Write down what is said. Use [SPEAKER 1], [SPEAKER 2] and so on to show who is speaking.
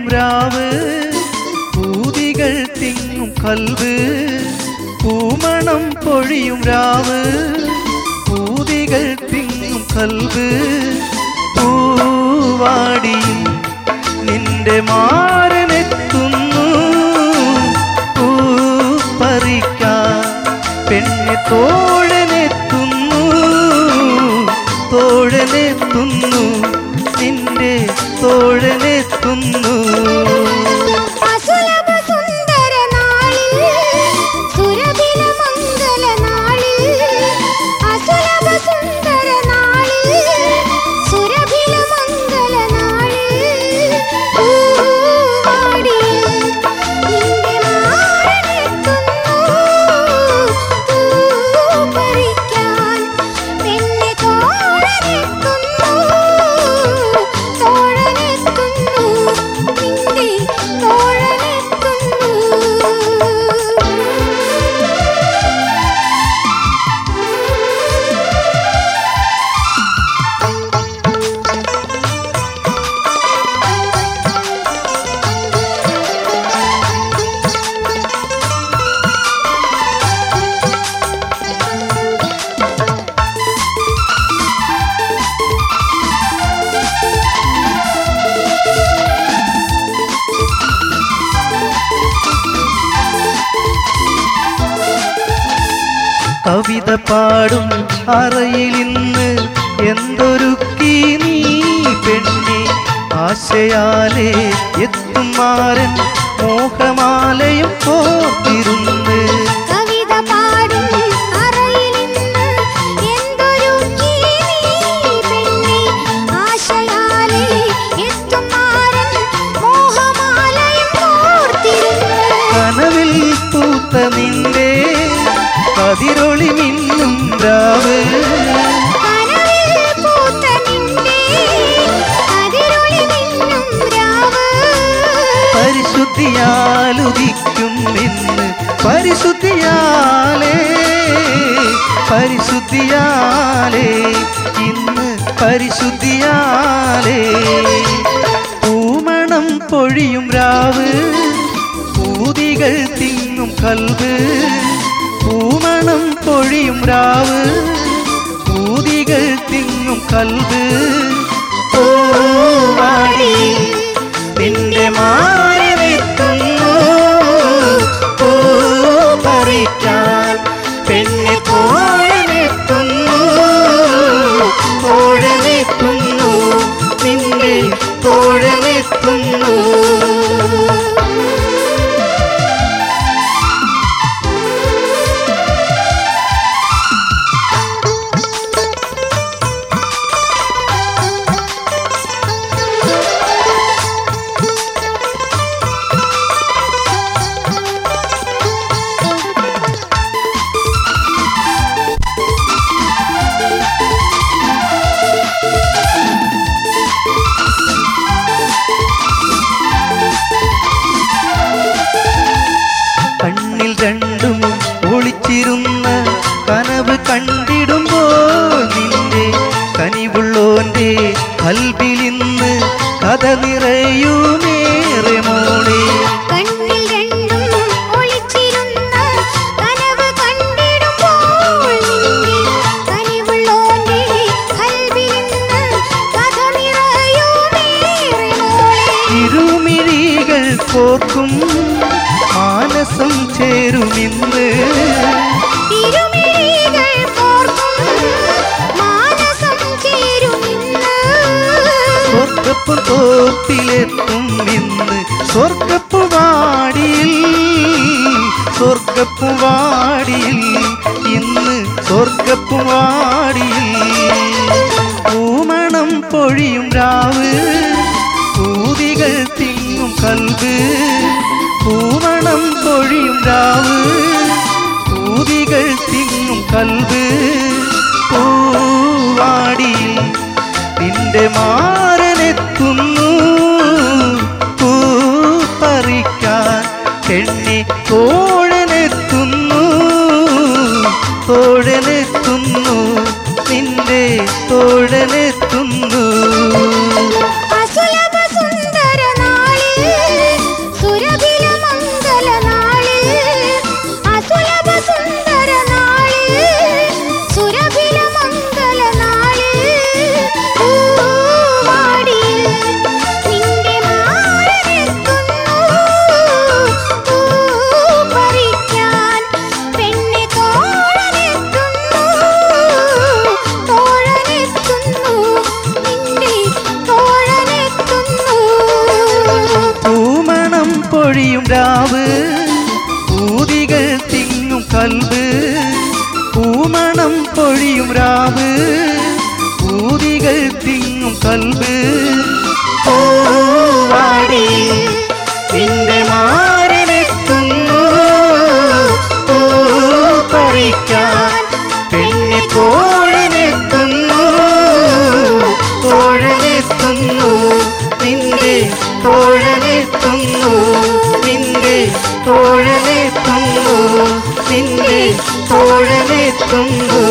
[SPEAKER 1] രാവ് പൂതികൾ തിങ്ങും കൽവ് പൂമണം പൊഴിയും രാവ് പൂതികൾ തിങ്ങും കൽവ് പൂവാടിയിൽ നിന്റെ മാരനെത്തുന്നു പൂ പറിക്കാൻ പെണ്ണെ തോഴനെത്തുന്നു തോഴനെത്തുന്നു നിന്റെ തോഴനെത്തുന്നു കവിത പാടും അറയിലിന്ന് എന്തൊരുക്കി നീ പെണ്ണെ ആശയാലേ എത്തും മാരൻ മോഹമാലയും കോർത്തിരുന്ന്
[SPEAKER 2] കവിത പാടും അറയിലിന്ന് എന്തൊരുക്കി നീ പെണ്ണെ ആശയാലേ എത്തും മാരൻ മോഹമാലയും കോർത്തിരുന്ന്
[SPEAKER 1] കനവിൽ പൂത്ത നിന്റെ കതിരൊളി മിന്നും രാവ് പരിശുദ്ധിയാലുദിക്കും ഇന്ന് പരിശുദ്ധിയാലേ പരിശുദ്ധിയാലേ ഇന്ന് പരിശുദ്ധിയാലേ പൂമണം പൊഴിയും രാവ് പൂതികൾ തിങ്ങും കൽവ് പൂമണം പൊഴിയും രാവ് പൂതികൾ തിങ്ങും കൽവ് പൂവാടി നിന്റെ മാരനെത്തുന്നു പൂ പറിക്കാൻ പെണ്ണെ തോഴനെത്തുന്നു തോഴനെത്തുന്നു നിന്റെ തോഴനെത്തുന്നു കണ്ണിൽ രണ്ടും ഒളിച്ചിരുന്ന കനവ് കണ്ടിടുമ്പോൾ നിന്റെ കനിവുള്ളോന്റെ കൽബിലിന്ന് കഥ നിറയുമേറെ മോളെ
[SPEAKER 2] കണ്ണിൽ രണ്ടും ഒളിച്ചിരുന്ന കനവ് കണ്ടിടുമ്പോൾ നിന്റെ കനിവുള്ളോന്റെ കൽബിലിന്ന് കഥ നിറയുമേറെ മോളെ
[SPEAKER 1] ഇരുമിഴികൾ കോർക്കും മാനസം ചേരുമിന്ന്
[SPEAKER 2] ഇരുമിഴികൾ കോർക്കും മാനസം ചേരുമിന്ന്
[SPEAKER 1] സ്വർഗപ്പു തോപ്പിലെത്തും ഇന്ന് സ്വർഗപ്പുവാടിയിൽ സ്വർഗപ്പുവാടിയിൽ ഇന്ന് സ്വർഗപ്പുവാടിയിൽ പൂമണം പൊഴിയും രാവ് പൂതികൾ തിങ്ങും കൽവ് പൂമണം പൊഴിയും രാവ് പൂതികൾ തിങ്ങും കൽവ് പൂവാടിയിൽ നിന്റെ മാരനെത്തുന്നു പൂ പറിക്കാൻ പെണ്ണെ തോഴനെത്തുന്നു തോഴനെത്തുന്നു നിന്റെ തോഴനെത്തുന്നു
[SPEAKER 2] അസുലഭ സുന്ദര നാളിൽ
[SPEAKER 1] പൊഴിയും രാവ് ഊതികൾ തിങ്ങും കൽബ് പൂമണം പൊഴിയും രാവ് ഊതികൾ തിങ്ങും കൽബ് പൂവാടി നിന്റെ മാറിലെത്തുന്നു പൂ പറിക്കാൻ പെണ്ണെ തോഴനെത്തുന്നു തോഴനെത്തുന്നു നിന്റെ തോഴനെത്തുന്നു നിന്റെ തോഴനെത്തുന്നു നിന്റെ തോഴനെത്തുന്നു